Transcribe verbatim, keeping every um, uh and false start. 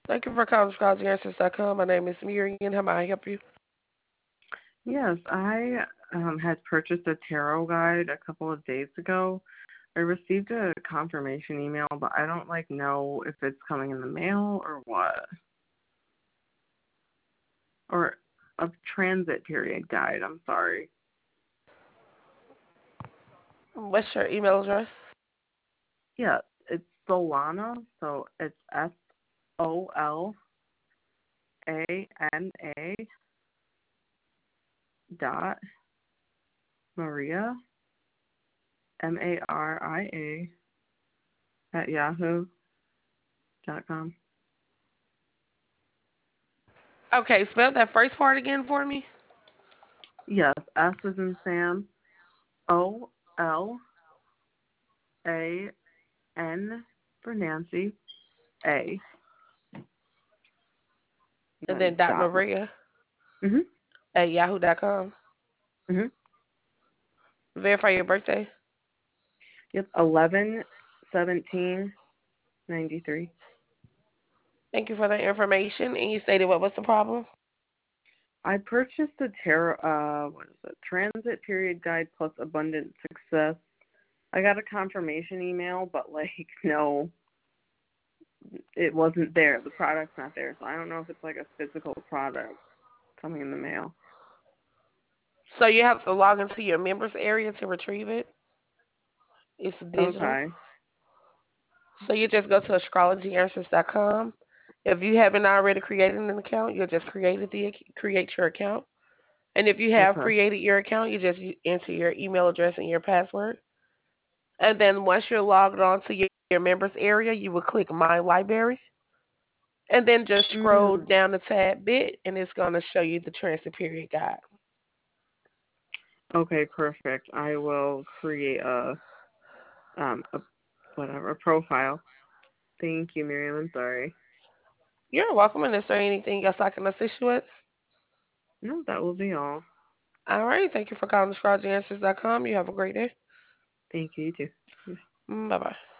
Thank you for calling astrology answers dot com. My name is Miriam. How may I help you? Yes, I um, had purchased a tarot guide a couple of days ago. I received a confirmation email, but I don't like know if it's coming in the mail or what. Or a transit period guide, I'm sorry. What's your email address? Yeah, it's Solana, so it's S O L A N A dot Maria, M A R I A, at yahoo dot com. Okay, spell that first part again for me. Yes, S is in Sam, O L A N for Nancy, A, And then then dot dot. Maria Mhm. at yahoo dot com. Mhm. Verify your birthday. Yep. Eleven seventeen ninety three. Thank you for that information. And you stated what was the problem? I purchased a tarot. Uh, what is it? Transit period guide plus abundant success. I got a confirmation email, but like no, it wasn't there. The product's not there, so I don't know if it's like a physical product coming in the mail. So you have to log into your members area to retrieve it. It's digital. Okay. So you just go to astrology answers dot com. If you haven't already created an account, you'll just create the create your account. And if you have Okay. created your account, you just enter your email address and your password. And then once you're logged on to your, your members area, you will click My Library. And then just scroll Mm. down a tad bit, and it's going to show you the transit period guide. Okay. Perfect. I will create a um a whatever a profile. Thank you, Miriam. I'm sorry. You're welcome. And is there anything else I can assist you with? No, that will be all. All right. Thank you for calling astrology answers dot com. You have a great day. Thank you, you too. Bye bye.